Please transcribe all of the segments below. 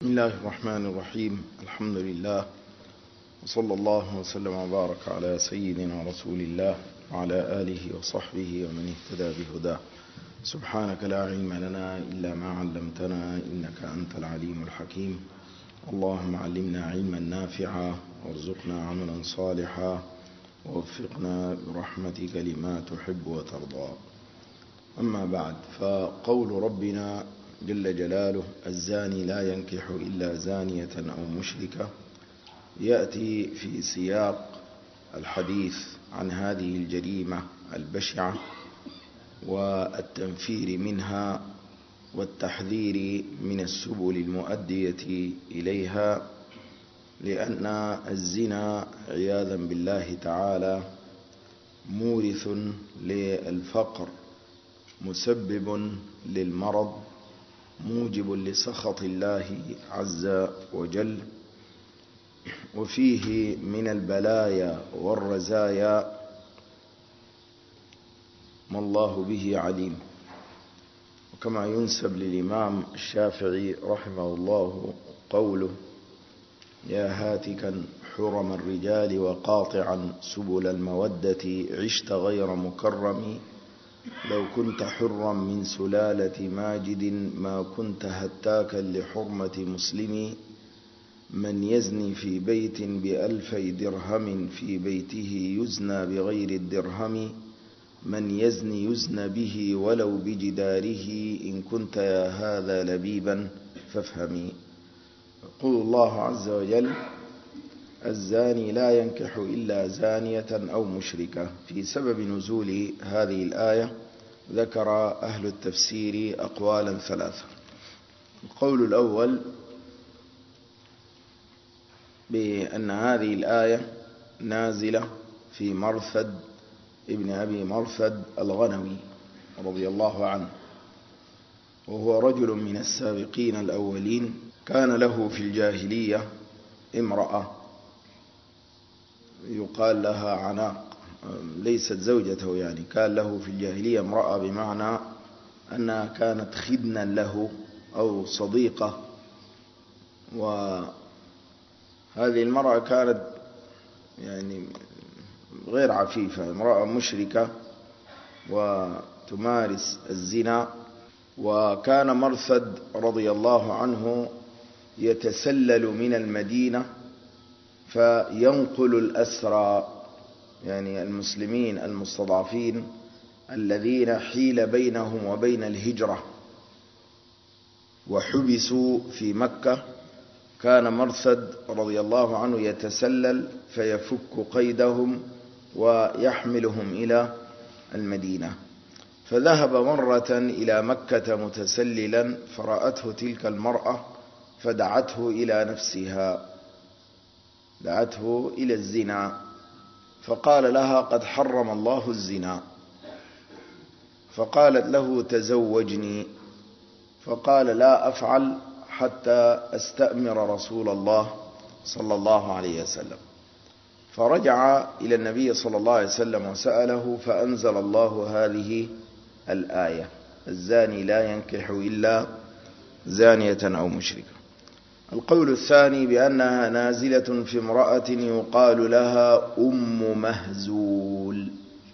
بسم الله الرحمن الرحيم. الحمد لله، وصلى الله وسلم وبارك على سيدنا رسول الله وعلى آله وصحبه ومن اهتدى بهداه. سبحانك لا علم لنا إلا ما علمتنا إنك أنت العليم الحكيم. اللهم علمنا علما نافعا وارزقنا عملا صالحا ووفقنا برحمتك لما تحب وترضى. أما بعد، فقول ربنا جل جلاله: الزاني لا ينكح إلا زانية أو مشركة، يأتي في سياق الحديث عن هذه الجريمة البشعة والتنفير منها والتحذير من السبل المؤدية إليها، لأن الزنا عياذا بالله تعالى مورث للفقر، مسبب للمرض، موجب لسخط الله عز وجل، وفيه من البلايا والرزايا ما الله به عليم. وكما ينسب للإمام الشافعي رحمه الله قوله: يا هاتكا حرم الرجال وقاطعا سبل المودة، عشت غير مكرم، لو كنت حرا من سلالة ماجد، ما كنت هتاكا لحرمة مسلم. من يزني في بيت بألفي درهم، في بيته يزنى بغير الدرهم. من يزني يزنى به ولو بجداره، إن كنت يا هذا لبيبا فافهمي. يقول الله عز وجل: الزاني لا ينكح إلا زانية أو مشركة. في سبب نزول هذه الآية ذكر أهل التفسير أقوالا ثلاثة. القول الأول بأن هذه الآية نازلة في مرثد ابن أبي مرثد الغنوي رضي الله عنه، وهو رجل من السابقين الأولين. كان له في الجاهلية امرأة يقال لها عناق، ليست زوجته، يعني كان له في الجاهلية امرأة بمعنى أنها كانت خدنا له أو صديقة. وهذه المرأة كانت يعني غير عفيفة، امرأة مشركة وتمارس الزنا. وكان مرثد رضي الله عنه يتسلل من المدينة فينقل الأسرى، يعني المسلمين المستضعفين الذين حيل بينهم وبين الهجرة وحبسوا في مكة. كان مرثد رضي الله عنه يتسلل فيفك قيدهم ويحملهم إلى المدينة. فذهب مرة إلى مكة متسللا، فرأته تلك المرأة فدعته إلى نفسها، دعته إلى الزنا، فقال لها: قد حرم الله الزنا. فقالت له: تزوجني. فقال: لا أفعل حتى أستأمر رسول الله صلى الله عليه وسلم. فرجع إلى النبي صلى الله عليه وسلم وسأله، فأنزل الله هذه الآية: الزاني لا ينكح إلا زانية أو مشركة. القول الثاني بأنها نازلة في امرأة يقال لها أم مهزول،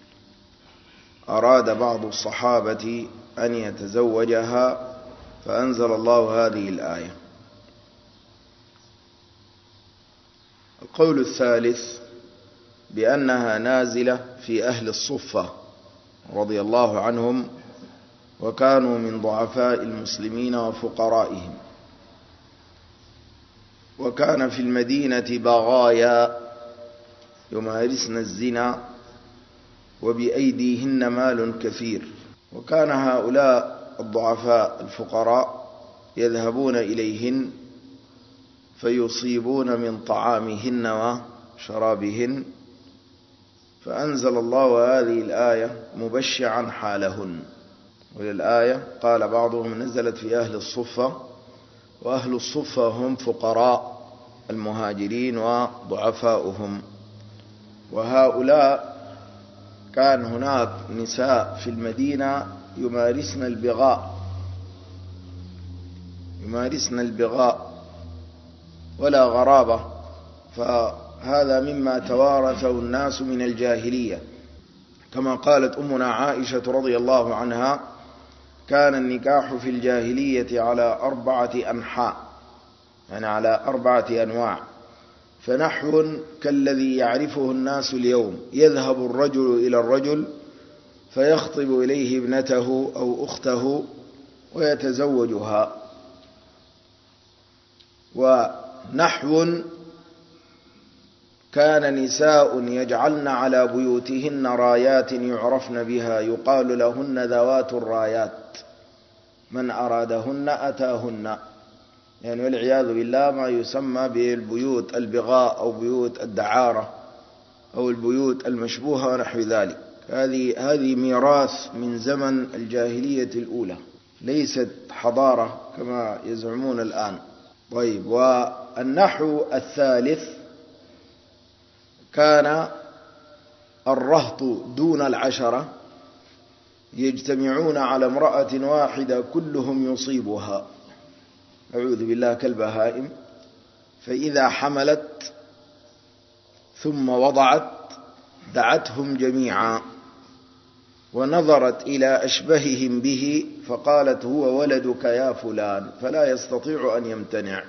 أراد بعض الصحابة أن يتزوجها فأنزل الله هذه الآية. القول الثالث بأنها نازلة في أهل الصفة رضي الله عنهم، وكانوا من ضعفاء المسلمين وفقرائهم، وكان في المدينة بغايا يمارسن الزنا وبأيديهن مال كثير. وكان هؤلاء الضعفاء الفقراء يذهبون إليهن فيصيبون من طعامهن وشرابهن، فأنزل الله هذه الآية مبشعا حالهن. وللآية قال بعضهم نزلت في أهل الصفة، وأهل الصفة هم فقراء المهاجرين وضعفاؤهم. وهؤلاء كان هناك نساء في المدينة يمارسن البغاء، ولا غرابة، فهذا مما توارثه الناس من الجاهلية. كما قالت أمنا عائشة رضي الله عنها: كان النكاح في الجاهلية على 4 أنحاء، يعني على 4 أنواع. فنحو كالذي يعرفه الناس اليوم: يذهب الرجل إلى الرجل فيخطب إليه ابنته أو أخته ويتزوجها. ونحو كان نساء يجعلن على بيوتهن رايات يعرفن بها، يقال لهن ذوات الرايات، من أرادهن أتاهن، يعني والعياذ بالله ما يسمى بالبيوت البغاء أو بيوت الدعارة أو البيوت المشبوهة ونحو ذلك. هذه ميراث من زمن الجاهلية الأولى، ليست حضارة كما يزعمون الآن. طيب، والنحو الثالث كان الرهط دون 10 يجتمعون على امرأة واحدة كلهم يصيبها، أعوذ بالله، كالبهائم، فإذا حملت ثم وضعت دعتهم جميعا ونظرت إلى أشبههم به فقالت: هو ولدك يا فلان، فلا يستطيع أن يمتنع،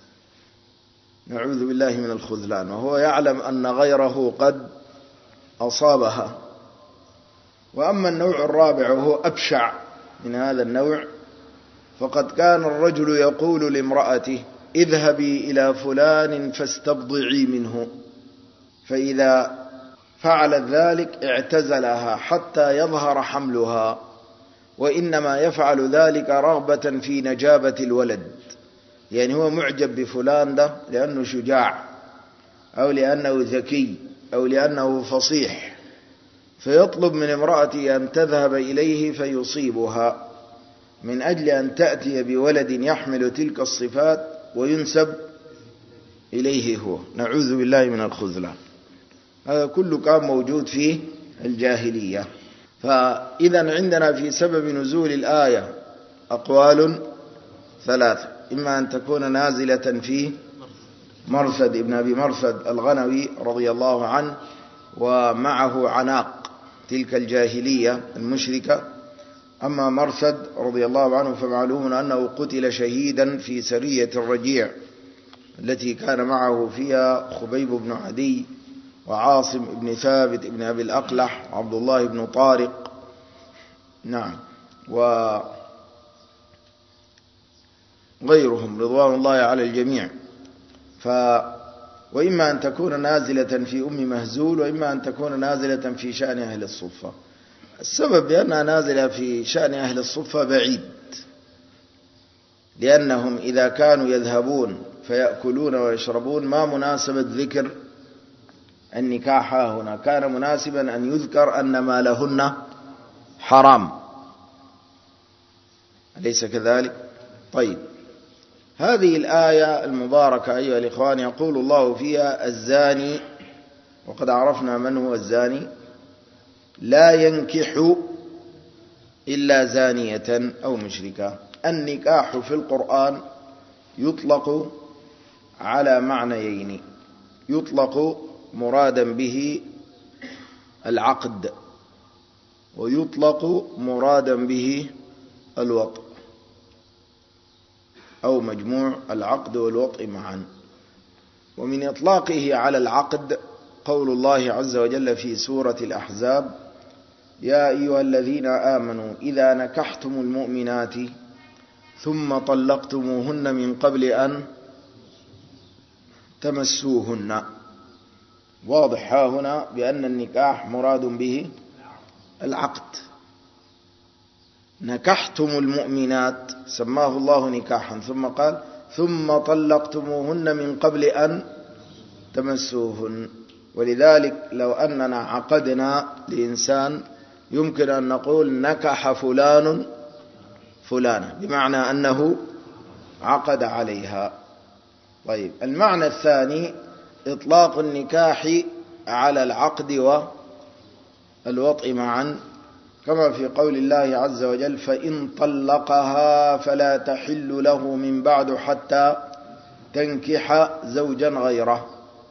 نعوذ بالله من الخذلان، وهو يعلم أن غيره قد أصابها. وأما النوع الرابع وهو أبشع من هذا النوع، فقد كان الرجل يقول لامرأته: اذهبي إلى فلان فاستبضعي منه، فإذا فعلت ذلك اعتزلها حتى يظهر حملها، وإنما يفعل ذلك رغبة في نجابة الولد، يعني هو معجب بفلان ده لأنه شجاع أو لأنه ذكي أو لأنه فصيح، فيطلب من امرأته أن تذهب إليه فيصيبها من أجل أن تأتي بولد يحمل تلك الصفات وينسب إليه هو، نعوذ بالله من الخذلان. هذا كله كان موجود في الجاهلية. فإذا عندنا في سبب نزول الآية أقوال 3: إما أن تكون نازلة في مرثد ابن أبي مرثد الغنوي رضي الله عنه ومعه عناق تلك الجاهلية المشركة. أما مرثد رضي الله عنه فمعلوم أنه قتل شهيدا في سرية الرجيع التي كان معه فيها خبيب بن عدي وعاصم بن ثابت بن أبي الأقلح وعبد الله بن طارق، نعم، وغيرهم رضوان الله على الجميع. وإما أن تكون نازلة في أم مهزول، وإما أن تكون نازلة في شأن أهل الصفة. السبب بأنها نازلة في شأن أهل الصفة بعيد، لأنهم إذا كانوا يذهبون فيأكلون ويشربون ما مناسبة ذكر النكاح هنا، كان مناسبا أن يذكر أن ما لهن حرام، أليس كذلك؟ طيب، هذه الآية المباركة أيها الإخوان يقول الله فيها: الزاني، وقد عرفنا من هو الزاني، لا ينكح إلا زانية أو مشركة. النكاح في القرآن يطلق على معنيين: يطلق مرادا به العقد، ويطلق مرادا به الوطء أو مجموع العقد والوطء معا. ومن إطلاقه على العقد قول الله عز وجل في سورة الأحزاب: يا أيها الذين آمنوا إذا نكحتم المؤمنات ثم طلقتموهن من قبل أن تمسوهن. واضح ها هنا بأن النكاح مراد به العقد. نكحتم المؤمنات سماه الله نكاحا، ثم قال: ثم طلقتموهن من قبل أن تمسوهن. ولذلك لو أننا عقدنا لإنسان يمكن أن نقول نكح فلان فلانة، بمعنى أنه عقد عليها. طيب، المعنى الثاني إطلاق النكاح على العقد والوطء معا، كما في قول الله عز وجل: فإن طلقها فلا تحل له من بعد حتى تنكح زوجا غيره،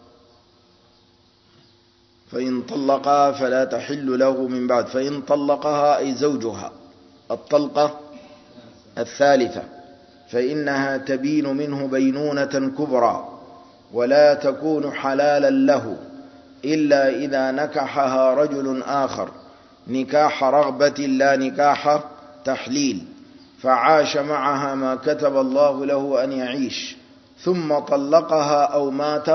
فإن طلقها فلا تحل له من بعد. فإن طلقها أي زوجها الطلقة الثالثة فإنها تبين منه بينونة كبرى، ولا تكون حلالا له إلا إذا نكحها رجل آخر نكاح رغبة لا نكاح تحليل، فعاش معها ما كتب الله له أن يعيش، ثم طلقها أو مات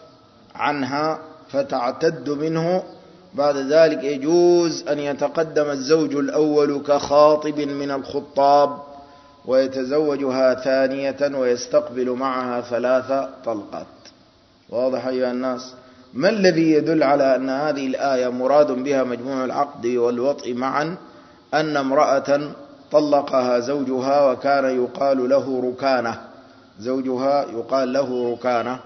عنها فتعتد منه. بعد ذلك يجوز أن يتقدم الزوج الأول كخاطب من الخطاب ويتزوجها ثانية ويستقبل معها 3 طلقات. واضح أيها الناس؟ ما الذي يدل على أن هذه الآية مراد بها مجموع العقد والوطء معا؟ أن امرأة طلقها زوجها وكان يقال له ركانة، زوجها يقال له ركانة،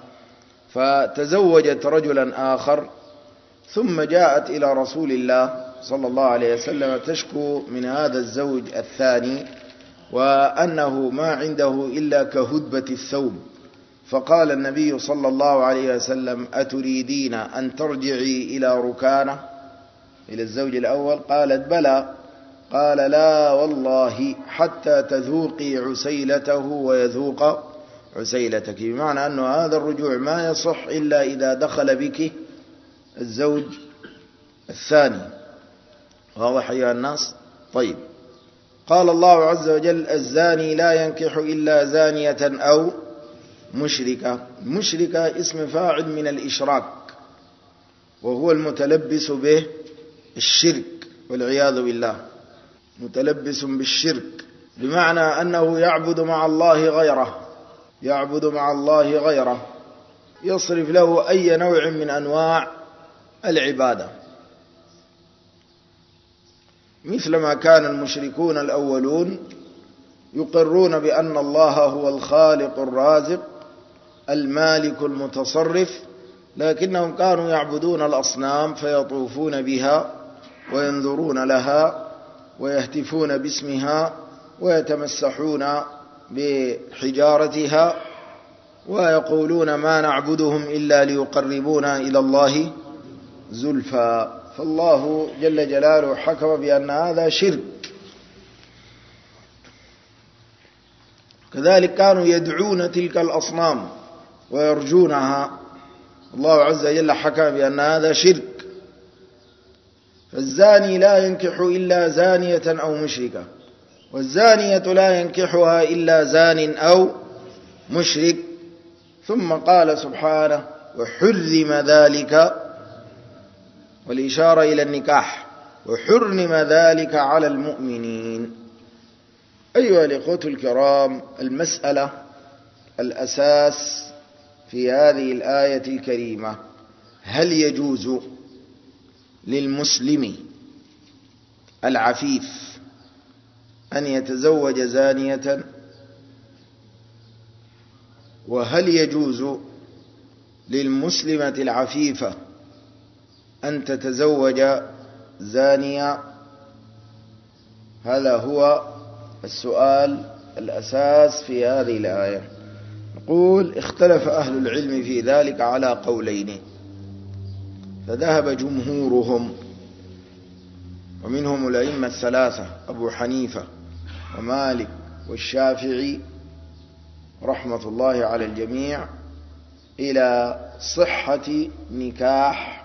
فتزوجت رجلا آخر، ثم جاءت إلى رسول الله صلى الله عليه وسلم تشكو من هذا الزوج الثاني وأنه ما عنده إلا كهدبة الثوب، فقال النبي صلى الله عليه وسلم: أتريدين أن ترجعي إلى ركانة، إلى الزوج الأول؟ قالت: بلى. قال: لا والله حتى تذوقي عسيلته ويذوق عسيلتك، بمعنى أن هذا الرجوع ما يصح إلا إذا دخل بك الزوج الثاني. واضح أيها الناس؟ طيب، قال الله عز وجل: الزاني لا ينكح إلا زانية أو مشركة. مشركة اسم فاعل من الإشراك، وهو المتلبس به الشرك والعياذ بالله، متلبس بالشرك، بمعنى أنه يعبد مع الله غيره، يعبد مع الله غيره، يصرف له أي نوع من أنواع العبادة، مثلما كان المشركون الأولون يقرون بأن الله هو الخالق الرازق المالك المتصرف، لكنهم كانوا يعبدون الأصنام فيطوفون بها وينذرون لها ويهتفون باسمها ويتمسحون بحجارتها ويقولون ما نعبدهم إلا ليقربونا إلى الله زلفى. فالله جل جلاله حكم بأن هذا شرك. كذلك كانوا يدعون تلك الأصنام ويرجونها، الله عز وجل حكم بأن هذا شرك. فالزاني لا ينكح إلا زانية أو مشركة، والزانية لا ينكحها إلا زان أو مشرك. ثم قال سبحانه: وحرم ذلك، والإشارة إلى النكاح، وحرم ذلك على المؤمنين. أيها الإخوة الكرام، المسألة الأساس في هذه الآية الكريمة: هل يجوز للمسلم العفيف أن يتزوج زانية؟ وهل يجوز للمسلمة العفيفة أن تتزوج زانية؟ هذا هو السؤال الأساس في هذه الآية. نقول: اختلف أهل العلم في ذلك على قولين، فذهب جمهورهم ومنهم الأئمة الثلاثة أبو حنيفة ومالك والشافعي رحمة الله على الجميع إلى صحة نكاح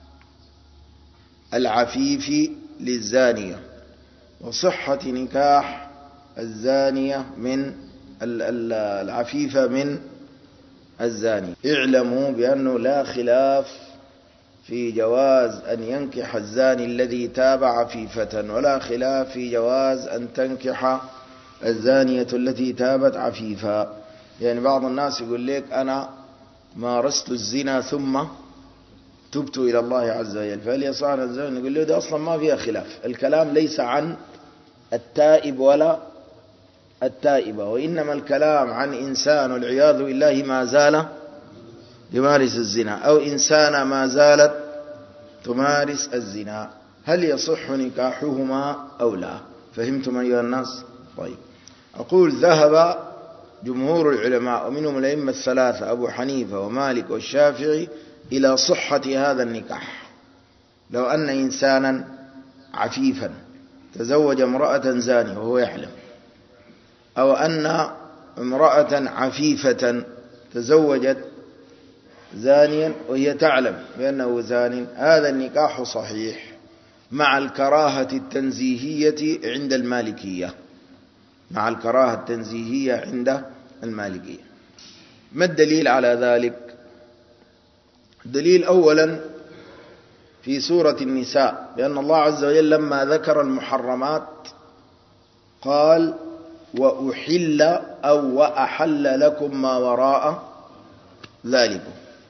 العفيف للزانية وصحة نكاح الزانية من العفيفة من الزاني. اعلموا بأنه لا خلاف في جواز أن ينكح الزاني الذي تاب عفيفة، ولا خلاف في جواز أن تنكح الزانية التي تابت عفيفا. يعني بعض الناس يقول لك: أنا مارست الزنا ثم تبت إلى الله عز وجل، فهل يصح الزنا؟ يقول له: ده أصلا ما فيها خلاف، الكلام ليس عن التائب ولا التائبة، وإنما الكلام عن إنسان والعياذ بالله ما زال يمارس الزنا، أو إنسانة ما زالت تمارس الزنا، هل يصح نكاحهما أو لا؟ فهمتم أيها الناس؟ طيب، أقول: ذهب جمهور العلماء ومنهم الأئمة الثلاثة أبو حنيفة ومالك والشافعي إلى صحة هذا النكاح. لو أن إنسانا عفيفا تزوج امرأة زانية وهو يعلم، أو أن امرأة عفيفة تزوجت زانيا وهي تعلم بأنه زان، هذا النكاح صحيح مع الكراهة التنزيهية عند المالكية، مع الكراهة التنزيهية عند المالكية. ما الدليل على ذلك؟ الدليل أولا في سورة النساء، بأن الله عز وجل لما ذكر المحرمات قال وأحل أو وأحل لكم ما وراء ذلكم.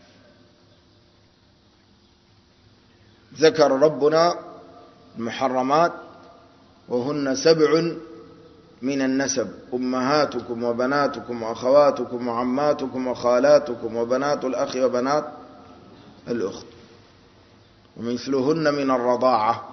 ذكر ربنا المحرمات وهن 7 من النسب: أمهاتكم وبناتكم وأخواتكم وعماتكم وخالاتكم وبنات الأخ وبنات الأخت ومثلهن من الرضاعة،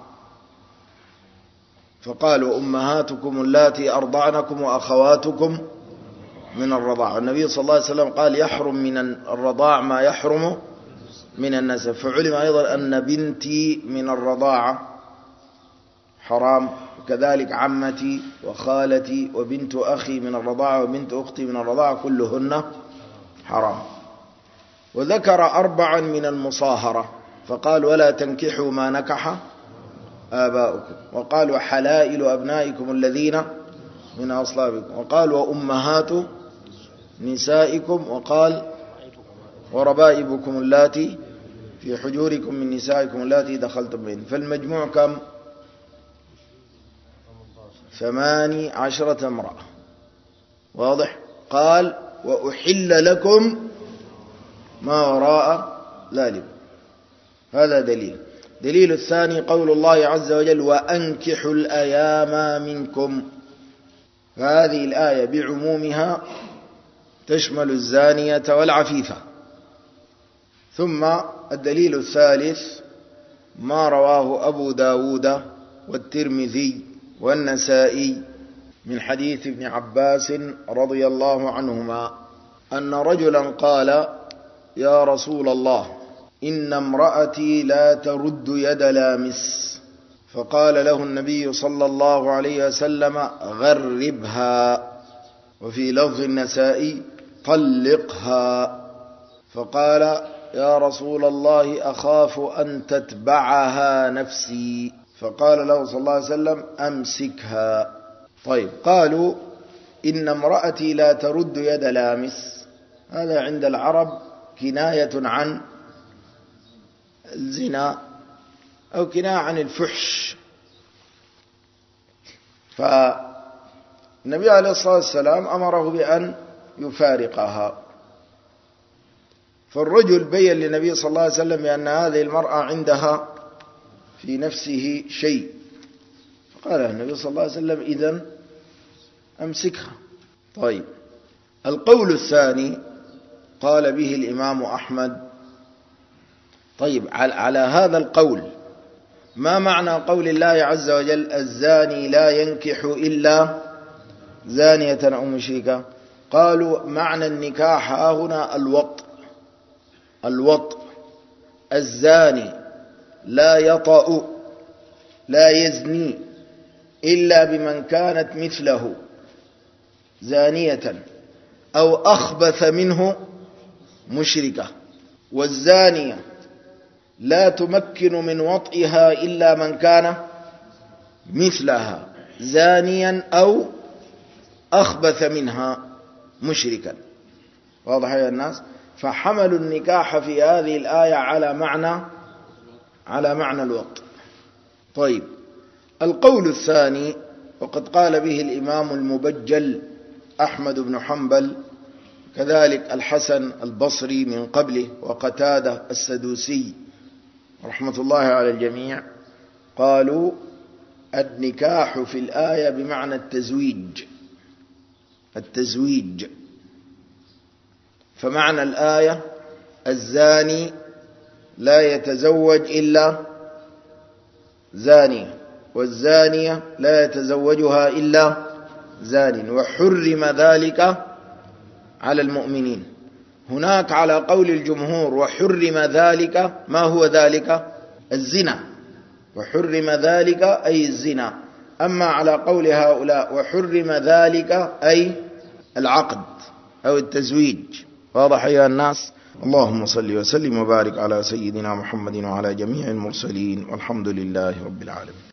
فقال وأمهاتكم اللاتي أرضعنكم وأخواتكم من الرضاعة. النبي صلى الله عليه وسلم قال يحرم من الرضاع ما يحرم من النسب، فعلم أيضا أن بنتي من الرضاعة حرام، وكذلك عمتي وخالتي وبنت أخي من الرضاعة وبنت أختي من الرضاعة كلهن حرام. وذكر 4 من المصاهرة فقال ولا تنكحوا ما نكح آباؤكم، وقال وحلائل أبنائكم الذين من أصلابكم، وقال وأمهات نسائكم، وقال وربائبكم اللاتي في حجوركم من نسائكم اللاتي دخلتم بهن. فالمجموع كم؟ 18 امرأة. واضح؟ قال وأحل لكم ما وراء ذلك. هذا دليل. دليل الثاني قول الله عز وجل وأنكحوا الأيام منكم، فهذه الآية بعمومها تشمل الزانية والعفيفة. ثم الدليل الثالث ما رواه أبو داود والترمذي والنسائي من حديث ابن عباس رضي الله عنهما أن رجلا قال يا رسول الله إن امرأتي لا ترد يد لامس، فقال له النبي صلى الله عليه وسلم غربها، وفي لفظ النسائي طلقها. فقال يا رسول الله أخاف أن تتبعها نفسي، فقال له صلى الله عليه وسلم أمسكها. طيب، قالوا إن امرأتي لا ترد يد لامس، هذا عند العرب كناية عن الزنا أو كناية عن الفحش. فالنبي عليه الصلاة والسلام أمره بأن يفارقها، فالرجل بين للنبي صلى الله عليه وسلم بأن هذه المرأة عندها في نفسه شيء، فقال النبي صلى الله عليه وسلم إذن أمسكها. طيب، القول الثاني قال به الإمام أحمد. طيب، على هذا القول ما معنى قول الله عز وجل الزاني لا ينكح إلا زانية أو مشركة؟ قالوا معنى النكاح هنا الوطء. الزاني لا يطأ لا يزني إلا بمن كانت مثله زانية أو أخبث منه مشركة، والزانية لا تمكن من وطئها إلا من كان مثلها زانيا أو أخبث منها مشركا. واضح يا الناس؟ فحملوا النكاح في هذه الآية على معنى الوطء. طيب، القول الثاني وقد قال به الإمام المبجل أحمد بن حنبل، كذلك الحسن البصري من قبله، وقتادة السدوسي رحمة الله على الجميع، قالوا النكاح في الآية بمعنى التزويج. فمعنى الآية الزاني لا يتزوج إلا زانية، والزانية لا يتزوجها إلا زان، وحرم ذلك على المؤمنين. هناك على قول الجمهور وحرم ذلك، ما هو ذلك؟ الزنا، وحرم ذلك أي الزنا. أما على قول هؤلاء وحرم ذلك أي العقد أو التزويج. واضح أيها الناس؟ اللهم صل وسلم وبارك على سيدنا محمد وعلى جميع المرسلين، والحمد لله رب العالمين.